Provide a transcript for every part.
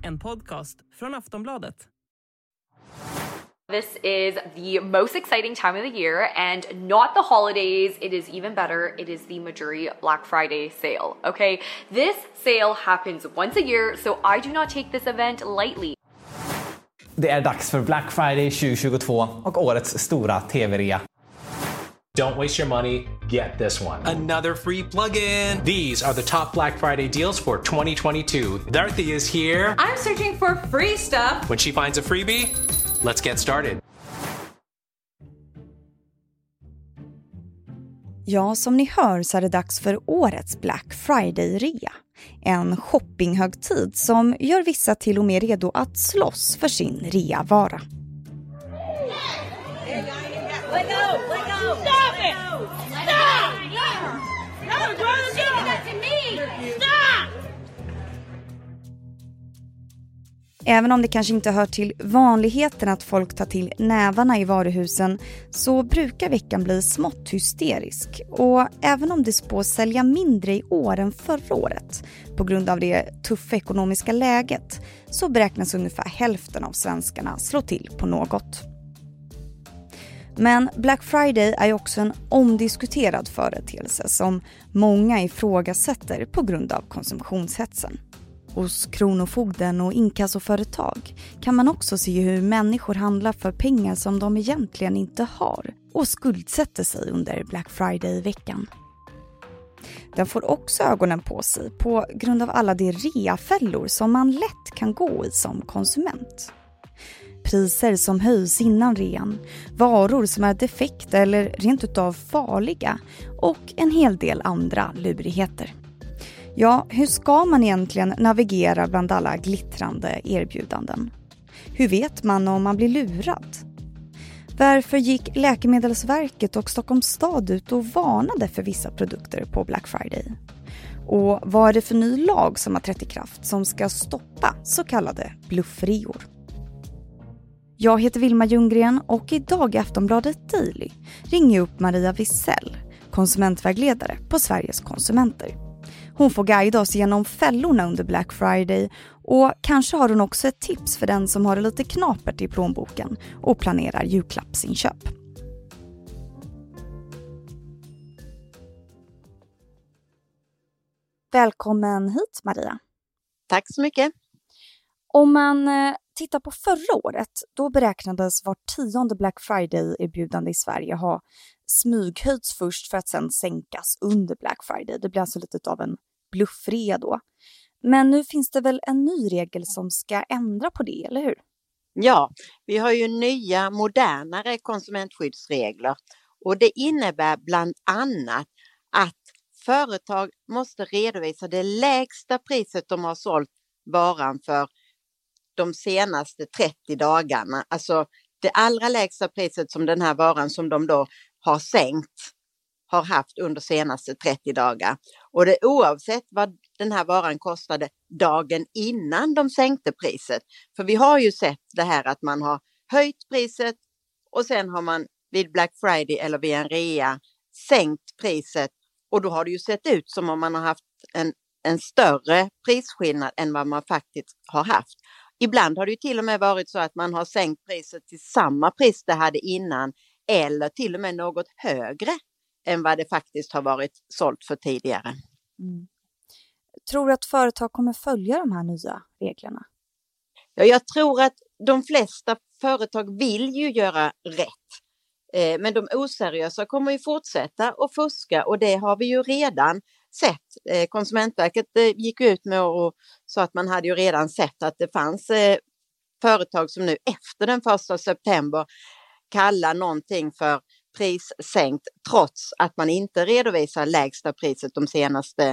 en podcast från Aftonbladet. This is the most exciting time of the year, and not the holidays. It is even better. It is the Mejuri Black Friday sale. Okay, this sale happens once a year, so I do not take this event lightly. Det är dags för Black Friday 2022 och årets stora tv-rea. Don't waste your money, get this one. Another free plug-in. These are the top Black Friday deals for 2022. Dorothy is here. I'm searching for free stuff. When she finds a freebie, let's get started. Ja, som ni hör så är det dags för årets Black Friday-rea. En shoppinghögtid som gör vissa till och med redo att slåss för sin rea-vara. Även om det kanske inte hör till vanligheten att folk tar till nävarna i varuhusen så brukar veckan bli smått hysterisk. Och även om det spås sälja mindre i år än förra året på grund av det tuffa ekonomiska läget så beräknas ungefär hälften av svenskarna slå till på något. Men Black Friday är ju också en omdiskuterad företeelse som många ifrågasätter på grund av konsumtionshetsen. Hos kronofogden och inkassoföretag kan man också se hur människor handlar för pengar som de egentligen inte har och skuldsätter sig under Black Friday-veckan. Den får också ögonen på sig på grund av alla de reafällor som man lätt kan gå i som konsument. Priser som höjs innan rean, varor som är defekta eller rent utav farliga och en hel del andra lurigheter. Ja, hur ska man egentligen navigera bland alla glittrande erbjudanden? Hur vet man om man blir lurad? Varför gick Läkemedelsverket och Stockholms stad ut och varnade för vissa produkter på Black Friday? Och vad är det för ny lag som har trätt i kraft som ska stoppa så kallade bluffreor? Jag heter Vilma Ljunggren och idag i Aftonbladet Daily ringer jag upp Maria Wissell, konsumentvägledare på Sveriges konsumenter. Hon får guida oss genom fällorna under Black Friday och kanske har hon också ett tips för den som har det lite knapert i plånboken och planerar julklappsinköp. Välkommen hit Maria. Tack så mycket. Om man tittar på förra året, då beräknades var 10:e Black Friday-erbjudande i Sverige ha smyghöjts först för att sen sänkas under Black Friday. Det blir alltså lite av en bluffrea då. Men nu finns det väl en ny regel som ska ändra på det, eller hur? Ja, vi har ju nya modernare konsumentskyddsregler och det innebär bland annat att företag måste redovisa det lägsta priset de har sålt varan för de senaste 30 dagarna. Alltså det allra lägsta priset som den här varan som de då har sänkt har haft under senaste 30 dagar. Och det oavsett vad den här varan kostade dagen innan de sänkte priset. För vi har ju sett det här att man har höjt priset och sen har man vid Black Friday eller vid en rea sänkt priset. Och då har det ju sett ut som om man har haft en större prisskillnad än vad man faktiskt har haft. Ibland har det ju till och med varit så att man har sänkt priset till samma pris det hade innan eller till och med något högre än vad det faktiskt har varit sålt för tidigare. Mm. Tror du att företag kommer följa de här nya reglerna? Ja, jag tror att de flesta företag vill ju göra rätt. Men de oseriösa kommer ju fortsätta att fuska och det har vi ju redan sett. Konsumentverket gick ut med och sa att man hade ju redan sett att det fanns företag som nu efter den 1 september kallar någonting för prissänkt trots att man inte redovisar lägsta priset de senaste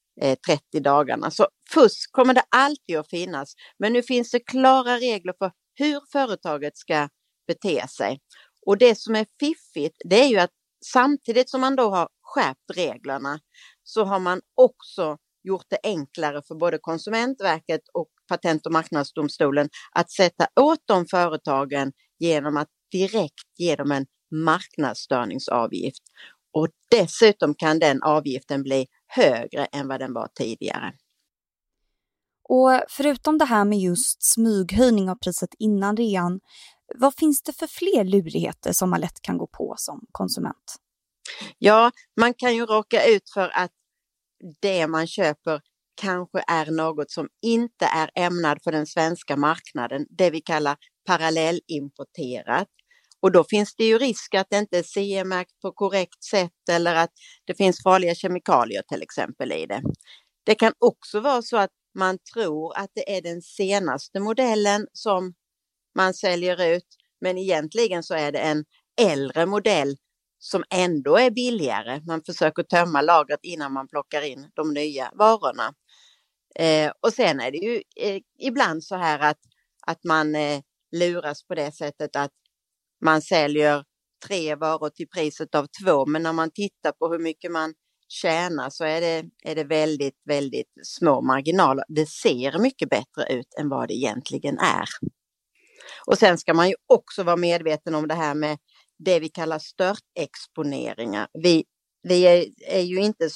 30 dagarna. Så fusk kommer det alltid att finnas. Men nu finns det klara regler för hur företaget ska bete sig. Och det som är fiffigt det är ju att samtidigt som man då har skärpt reglerna så har man också gjort det enklare för både Konsumentverket och Patent- och marknadsdomstolen att sätta åt de företagen genom att direkt ge dem en marknadsstörningsavgift. Och dessutom kan den avgiften bli högre än vad den var tidigare. Och förutom det här med just smyghöjning av priset innan rean, vad finns det för fler lurigheter som man lätt kan gå på som konsument? Ja, man kan ju råka ut för att det man köper kanske är något som inte är ämnad för den svenska marknaden, det vi kallar parallellimporterat. Och då finns det ju risk att det inte är CE-märkt på korrekt sätt eller att det finns farliga kemikalier till exempel i det. Det kan också vara så att man tror att det är den senaste modellen som man säljer ut, men egentligen så är det en äldre modell som ändå är billigare. Man försöker tömma lagret innan man plockar in de nya varorna. Och sen är det ju ibland så här att man luras på det sättet att man säljer 3 varor till priset av 2, men när man tittar på hur mycket man tjänar så är det väldigt, väldigt små marginaler. Det ser mycket bättre ut än vad det egentligen är. Och sen ska man ju också vara medveten om det här med det vi kallar störtexponeringar. Vi är ju inte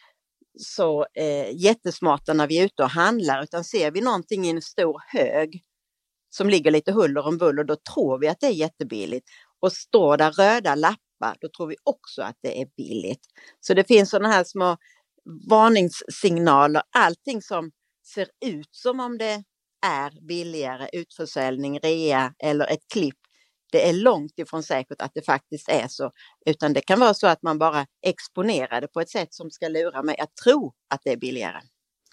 så jättesmarta när vi är ute och handlar, utan ser vi någonting i en stor hög som ligger lite huller om buller, då tror vi att det är jättebilligt. Och står där röda lappar, då tror vi också att det är billigt. Så det finns sådana här små varningssignaler. Allting som ser ut som om det är billigare, utförsäljning, rea eller ett klipp, det är långt ifrån säkert att det faktiskt är så. Utan det kan vara så att man bara exponerar det på ett sätt som ska lura mig att tro att det är billigare.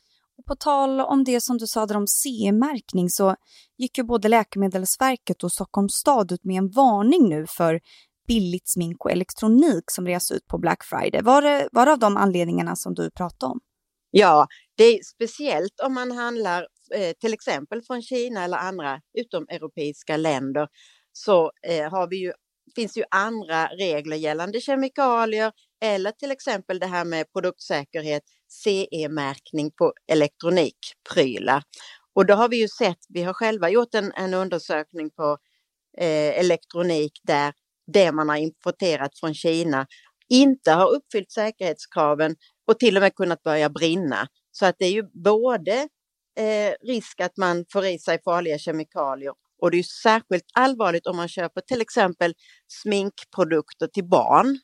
På tal om det som du sa där om CE-märkning, så gick ju både Läkemedelsverket och Stockholms stad ut med en varning nu för billigt smink och elektronik som reser ut på Black Friday. Var det av de anledningarna som du pratade om? Ja, det är speciellt om man handlar till exempel från Kina eller andra utomeuropeiska länder, så finns ju andra regler gällande kemikalier eller till exempel det här med produktsäkerhet, CE-märkning på elektronikprylar. Och då har vi ju sett, vi har själva gjort en undersökning på elektronik där det man har importerat från Kina inte har uppfyllt säkerhetskraven och till och med kunnat börja brinna. Så att det är ju både risk att man får i sig farliga kemikalier, och det är ju särskilt allvarligt om man köper till exempel sminkprodukter till barn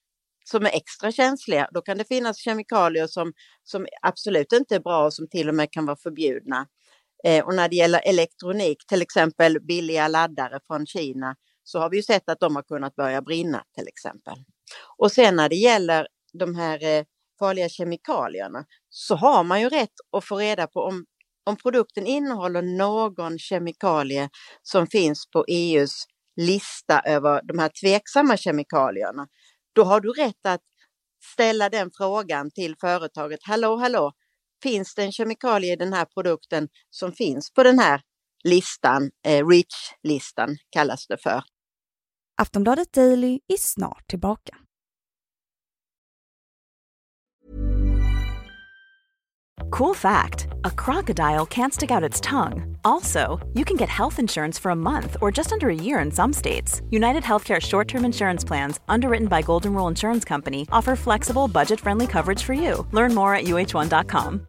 som är extra känsliga. Då kan det finnas kemikalier som absolut inte är bra och som till och med kan vara förbjudna. Och när det gäller elektronik, till exempel billiga laddare från Kina, så har vi ju sett att de har kunnat börja brinna till exempel. Och sen när det gäller de här farliga kemikalierna, så har man ju rätt att få reda på om produkten innehåller någon kemikalie som finns på EUs lista över de här tveksamma kemikalierna. Då har du rätt att ställa den frågan till företaget. Hallå, finns det en kemikalie i den här produkten som finns på den här listan? REACH-listan kallas det för. Aftonbladet Daily är snart tillbaka. Cool fact, a crocodile can't stick out its tongue. Also, you can get health insurance for a month or just under a year in some states. United Healthcare short-term insurance plans, underwritten by Golden Rule Insurance Company, offer flexible, budget-friendly coverage for you. Learn more at uh1.com.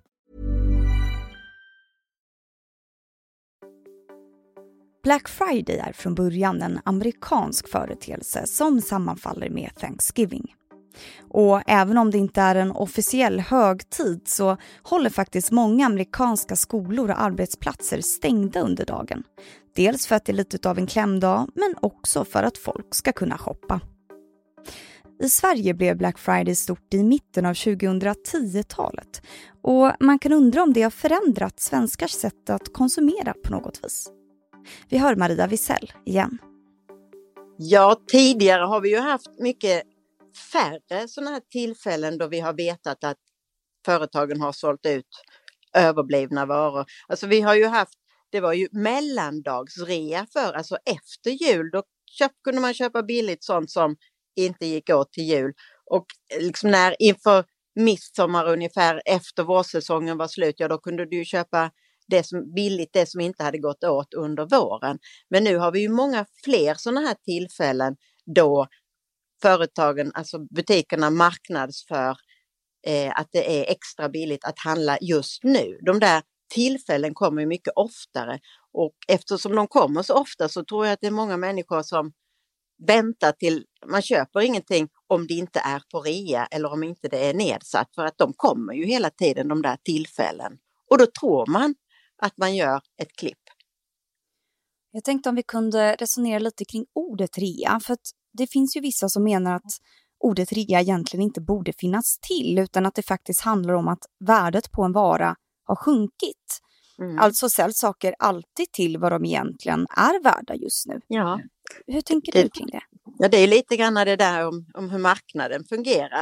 Black Friday är från början en amerikansk företeelse som sammanfaller med Thanksgiving. Och även om det inte är en officiell högtid så håller faktiskt många amerikanska skolor och arbetsplatser stängda under dagen. Dels för att det är lite av en klämdag, men också för att folk ska kunna shoppa. I Sverige blev Black Friday stort i mitten av 2010-talet. Och man kan undra om det har förändrat svenskars sätt att konsumera på något vis. Vi hör Maria Wisell igen. Ja, tidigare har vi ju haft mycket färre sådana här tillfällen då vi har vetat att företagen har sålt ut överblivna varor. Alltså vi har ju haft, det var ju mellandagsrea för, alltså efter jul, då kunde man köpa billigt sånt som inte gick åt till jul. Och liksom inför midsommar ungefär efter vårsäsongen var slut, ja då kunde du ju köpa det som billigt, det som inte hade gått åt under våren. Men nu har vi ju många fler sådana här tillfällen då företagen, alltså butikerna, marknadsför att det är extra billigt att handla just nu. De där tillfällen kommer ju mycket oftare. Och eftersom de kommer så ofta så tror jag att det är många människor som väntar till man köper ingenting om det inte är på rea eller om inte det är nedsatt. För att de kommer ju hela tiden de där tillfällen. Och då tror man att man gör ett klipp. Jag tänkte om vi kunde resonera lite kring ordet rea. För att det finns ju vissa som menar att ordet rea egentligen inte borde finnas till. Utan att det faktiskt handlar om att värdet på en vara har sjunkit. Alltså säljs saker alltid till vad de egentligen är värda just nu. Ja. Hur tänker du kring det? Ja, det är lite grann det där om hur marknaden fungerar.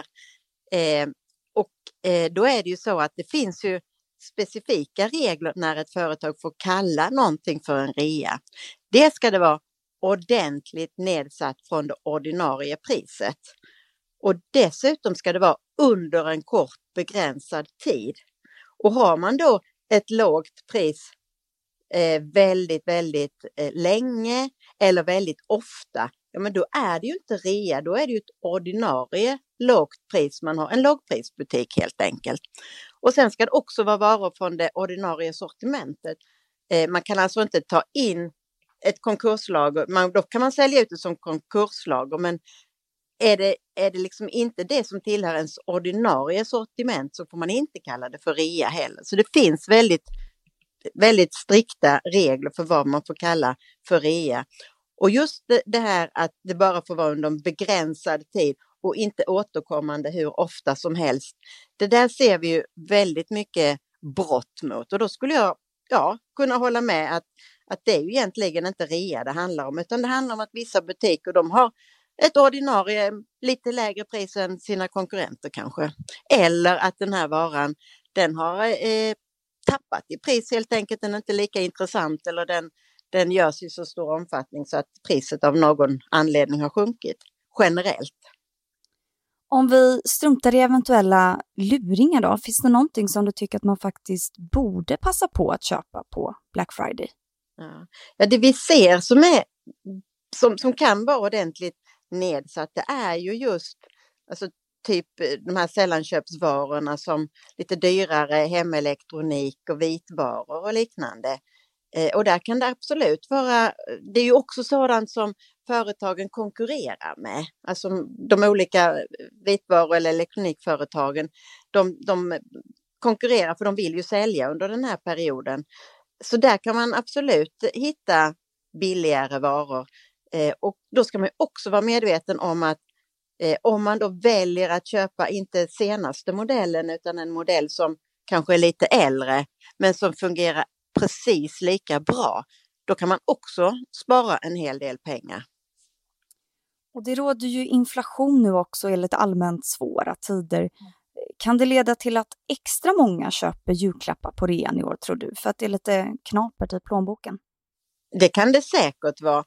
Då är det ju så att det finns ju specifika regler när ett företag får kalla någonting för en rea. Det ska det vara ordentligt nedsatt från det ordinarie priset. Och dessutom ska det vara under en kort begränsad tid. Och har man då ett lågt pris väldigt länge eller väldigt ofta, ja men då är det ju inte rea, då är det ju ett ordinarie lågt pris man har, en lågprisbutik helt enkelt. Och sen ska det också vara varor från det ordinarie sortimentet. Man kan alltså inte ta in ett konkurslager, då kan man sälja ut det som konkurslager, men är det liksom inte det som tillhör ens ordinarie sortiment så får man inte kalla det för rea heller. Så det finns väldigt strikta regler för vad man får kalla för rea. Och just det här att det bara får vara under en begränsad tid och inte återkommande hur ofta som helst. Det där ser vi ju väldigt mycket brott mot. Och då skulle jag kunna hålla med att det är ju egentligen inte rea det handlar om. Utan det handlar om att vissa butiker de har ett ordinarie lite lägre pris än sina konkurrenter kanske. Eller att den här varan den har tappat i pris helt enkelt. Den är inte lika intressant eller den görs i så stor omfattning så att priset av någon anledning har sjunkit generellt. Om vi struntar i eventuella luringar då, finns det någonting som du tycker att man faktiskt borde passa på att köpa på Black Friday? Ja, det vi ser som kan vara ordentligt nedsatt, det är ju just alltså typ de här sällanköpsvarorna som lite dyrare hemelektronik och vitvaror och liknande. Och där kan det absolut vara, det är ju också sådant som företagen konkurrerar med. Alltså de olika vitvaror- eller elektronikföretagen, de konkurrerar för de vill ju sälja under den här perioden. Så där kan man absolut hitta billigare varor. Och då ska man också vara medveten om att om man då väljer att köpa inte senaste modellen utan en modell som kanske är lite äldre men som fungerar precis lika bra, då kan man också spara en hel del pengar. Och det råder ju inflation nu också i lite allmänt svåra tider. Kan det leda till att extra många köper julklappar på rean i år tror du? För att det är lite knapert i plånboken. Det kan det säkert vara.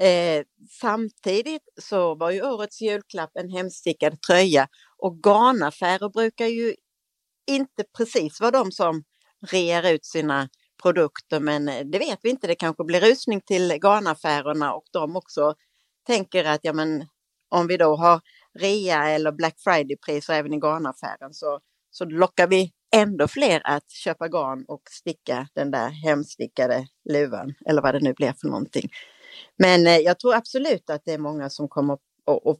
Samtidigt så var ju årets julklapp en hemstickad tröja och garnaffärer brukar ju inte precis vara de som rear ut sina produkter, men det vet vi inte, det kanske blir rusning till garnaffärerna och de också tänker att ja men om vi då har rea eller Black Friday-priser även i garnaffären så lockar vi ändå fler att köpa garn och sticka den där hemstickade luvan eller vad det nu blir för någonting. Men jag tror absolut att det är många som kommer att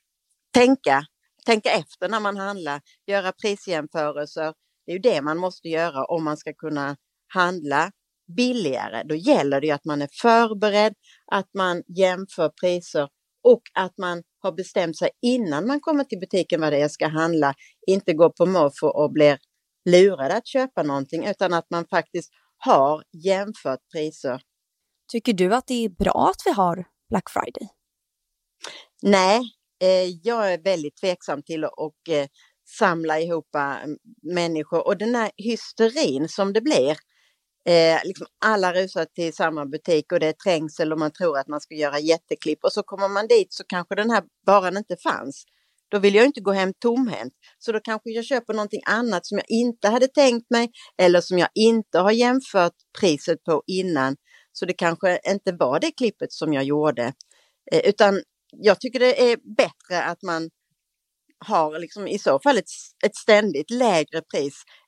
tänka efter när man handlar, göra prisjämförelser. Det är ju det man måste göra om man ska kunna handla billigare. Då gäller det ju att man är förberedd, att man jämför priser och att man har bestämt sig innan man kommer till butiken vad det är ska handla. Inte gå på måfå och blir lurad att köpa någonting utan att man faktiskt har jämfört priser. Tycker du att det är bra att vi har Black Friday? Nej, jag är väldigt tveksam till att samla ihop människor. Och den här hysterin som det blir, liksom alla rusar till samma butik och det är trängsel och man tror att man ska göra jätteklipp. Och så kommer man dit så kanske den här varan inte fanns. Då vill jag inte gå hem tomhänt. Så då kanske jag köper någonting annat som jag inte hade tänkt mig eller som jag inte har jämfört priset på innan. Så det kanske inte var det klippet som jag gjorde. Utan jag tycker det är bättre att man har liksom i så fall ett ständigt lägre pris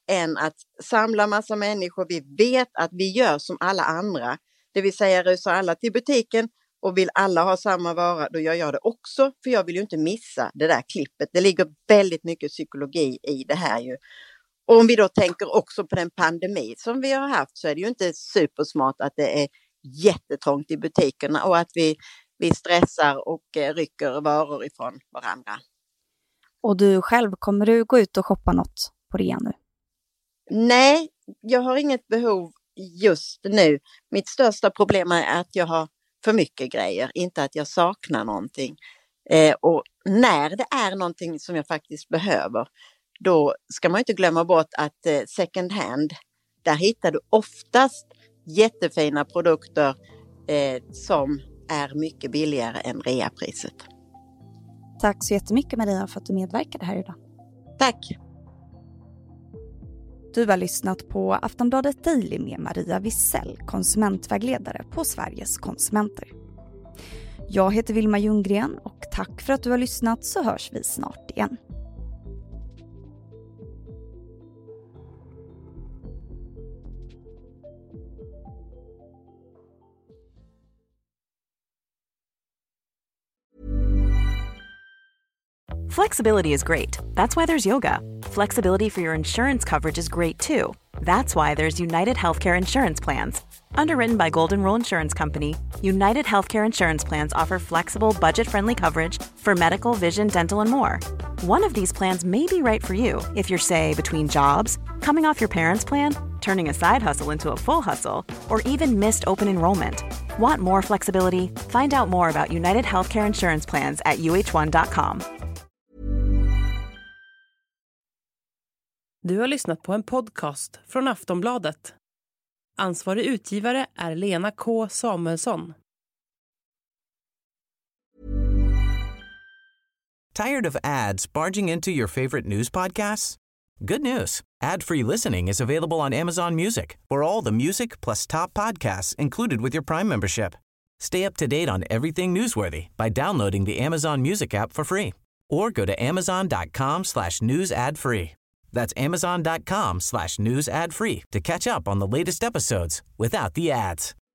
än att samla massa människor. Vi vet att vi gör som alla andra. Det vill säga rusar alla till butiken och vill alla ha samma vara, då gör jag det också. För jag vill ju inte missa det där klippet. Det ligger väldigt mycket psykologi i det här ju. Och om vi då tänker också på den pandemi som vi har haft, så är det ju inte supersmart att det är jättetrångt i butikerna och att vi stressar och rycker varor ifrån varandra. Och du själv, kommer du gå ut och shoppa något på rea nu? Nej, jag har inget behov just nu. Mitt största problem är att jag har för mycket grejer, inte att jag saknar någonting. Och när det är någonting som jag faktiskt behöver, då ska man inte glömma bort att second hand, där hittar du oftast jättefina produkter som är mycket billigare än reapriset. Tack så jättemycket Maria för att du medverkade här idag. Tack! Du har lyssnat på Aftonbladet Daily med Maria Wissell, konsumentvägledare på Sveriges konsumenter. Jag heter Vilma Ljunggren och tack för att du har lyssnat, så hörs vi snart igen. Flexibility is great. That's why there's yoga. Flexibility for your insurance coverage is great too. That's why there's United Healthcare Insurance Plans. Underwritten by Golden Rule Insurance Company, United Healthcare Insurance Plans offer flexible, budget-friendly coverage for medical, vision, dental, and more. One of these plans may be right for you if you're, say, between jobs, coming off your parents' plan, turning a side hustle into a full hustle, or even missed open enrollment. Want more flexibility? Find out more about United Healthcare Insurance Plans at uh1.com. Du har lyssnat på en podcast från Aftonbladet. Ansvarig utgivare är Lena K. Samuelsson. Tired of ads barging into your favorite news podcasts? Good news. Ad-free listening is available on Amazon Music for all the music plus top podcasts included with your Prime membership. Stay up to date on everything newsworthy by downloading the Amazon Music app for free or go to amazon.com/news ad free. That's amazon.com/news ad free to catch up on the latest episodes without the ads.